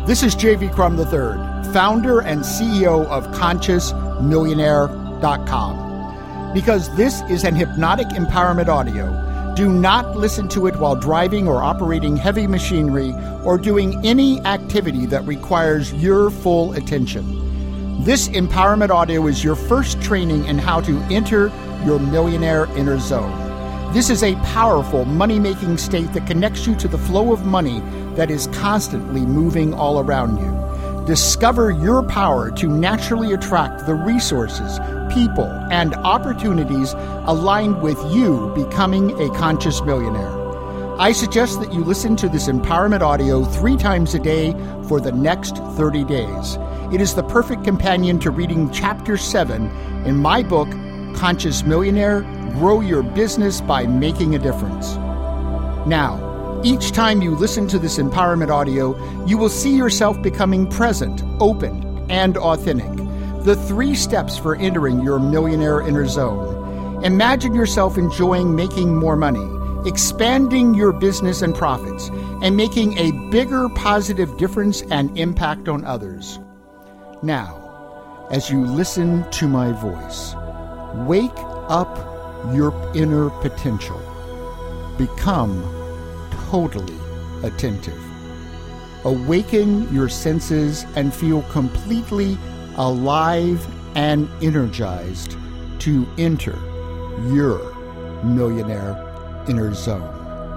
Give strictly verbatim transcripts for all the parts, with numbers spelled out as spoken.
This is J V Crum the third, founder and C E O of Conscious Millionaire dot com. Because this is an hypnotic empowerment audio, do not listen to it while driving or operating heavy machinery or doing any activity that requires your full attention. This empowerment audio is your first training in how to enter your millionaire inner zone. This is a powerful money-making state that connects you to the flow of money that is constantly moving all around you. Discover your power to naturally attract the resources, people, and opportunities aligned with you becoming a conscious millionaire. I suggest that you listen to this empowerment audio three times a day for the next thirty days. It is the perfect companion to reading Chapter seven in my book, Conscious Millionaire, Grow Your Business by Making a Difference. Now, each time you listen to this empowerment audio, you will see yourself becoming present, open, and authentic. The three steps for entering your millionaire inner zone. Imagine yourself enjoying making more money, expanding your business and profits, and making a bigger positive difference and impact on others. Now, as you listen to my voice, wake up your inner potential. Become totally attentive. Awaken your senses and feel completely alive and energized to enter your millionaire inner zone.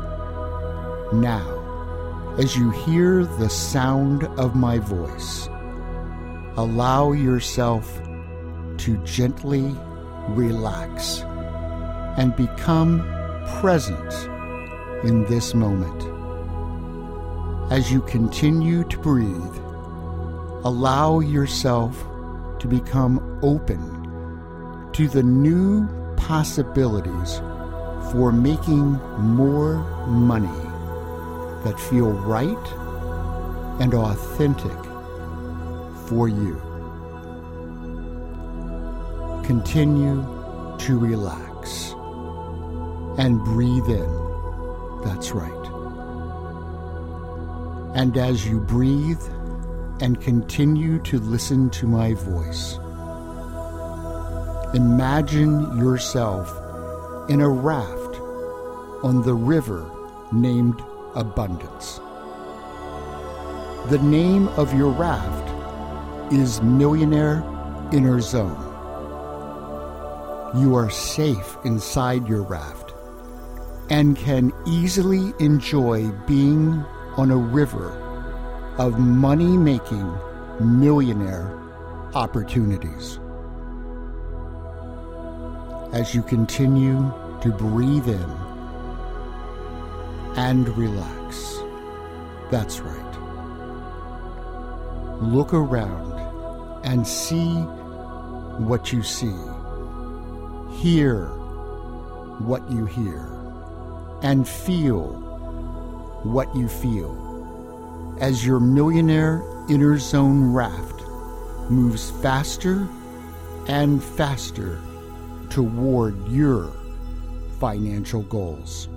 Now, as you hear the sound of my voice, allow yourself to gently relax and become present in this moment. As you continue to breathe, allow yourself to become open to the new possibilities for making more money that feel right and authentic for you. Continue to relax and breathe in. That's right. And as you breathe and continue to listen to my voice, imagine yourself in a raft on the river named Abundance. The name of your raft is Millionaire Inner Zone. You are safe inside your raft and can easily enjoy being on a river of money-making millionaire opportunities. As you continue to breathe in and relax, that's right. Look around and see what you see. Hear what you hear. And feel what you feel as your millionaire inner zone raft moves faster and faster toward your financial goals.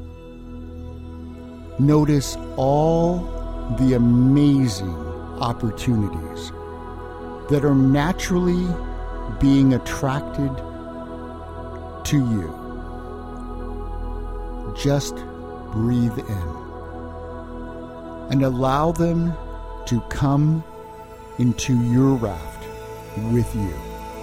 Notice all the amazing opportunities that are naturally being attracted to you. Just breathe in and allow them to come into your raft with you.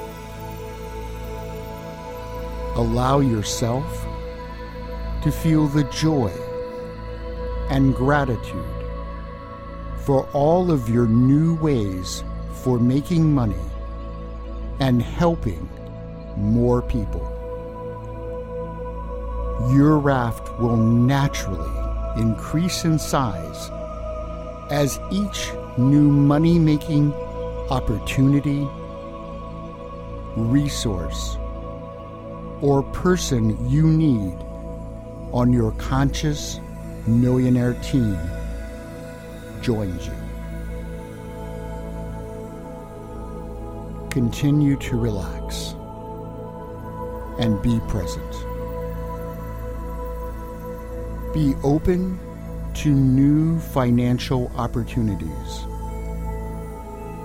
Allow yourself to feel the joy and gratitude for all of your new ways for making money and helping more people. Your raft will naturally increase in size as each new money-making opportunity, resource, or person you need on your Conscious Millionaire team joins you. Continue to relax and be present. Be open to new financial opportunities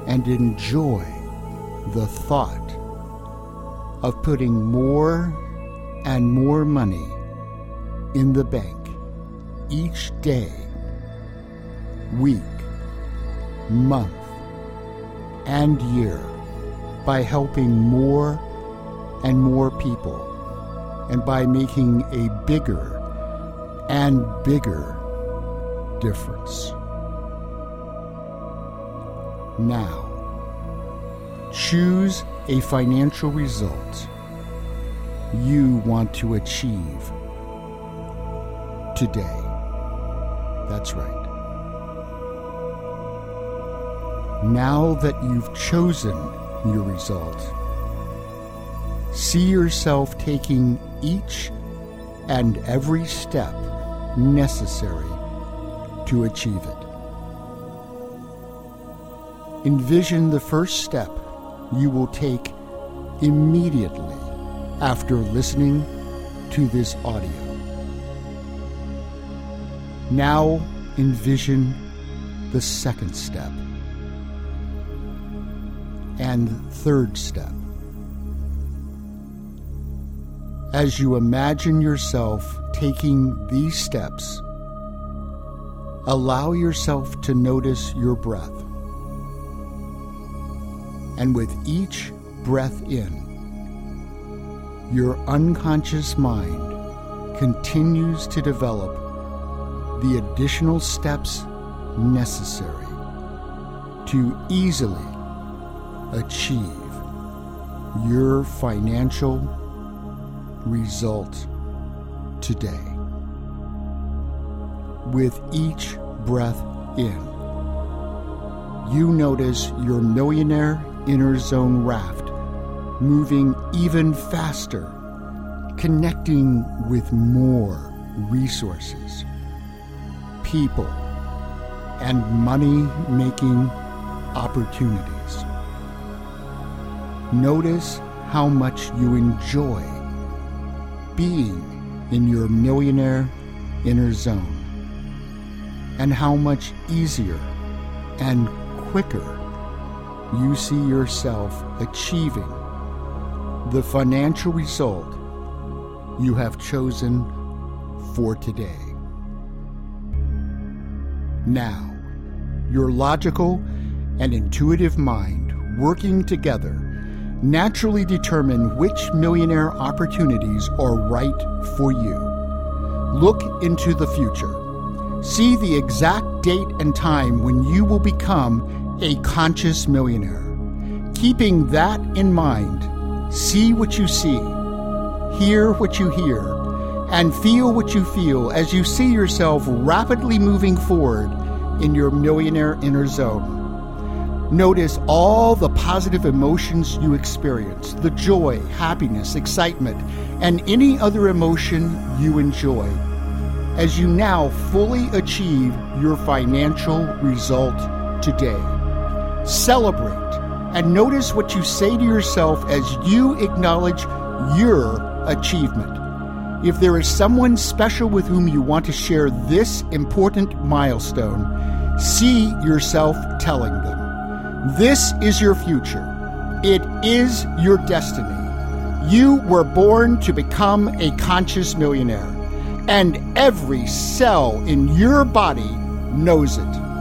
and enjoy the thought of putting more and more money in the bank each day, week, month, and year by helping more and more people, and by making a bigger and bigger difference. Now, choose a financial result you want to achieve today. That's right. Now that you've chosen your result, see yourself taking each and every step necessary to achieve it. Envision the first step you will take immediately after listening to this audio. Now envision the second step and third step. As you imagine yourself taking these steps, allow yourself to notice your breath. And with each breath in, your unconscious mind continues to develop the additional steps necessary to easily achieve your financial result today. With each breath in, you notice your millionaire inner zone raft moving even faster, connecting with more resources, people, and money-making opportunities. Notice how much you enjoy being in your millionaire inner zone, and how much easier and quicker you see yourself achieving the financial result you have chosen for today. Now, your logical and intuitive mind working together naturally determine which millionaire opportunities are right for you. Look into the future. See the exact date and time when you will become a conscious millionaire. Keeping that in mind, see what you see, hear what you hear, and feel what you feel as you see yourself rapidly moving forward in your millionaire inner zone. Notice all the positive emotions you experience, the joy, happiness, excitement, and any other emotion you enjoy, as you now fully achieve your financial result today. Celebrate and notice what you say to yourself as you acknowledge your achievement. If there is someone special with whom you want to share this important milestone, see yourself telling them, "This is your future. It is your destiny. You were born to become a conscious millionaire, and every cell in your body knows it."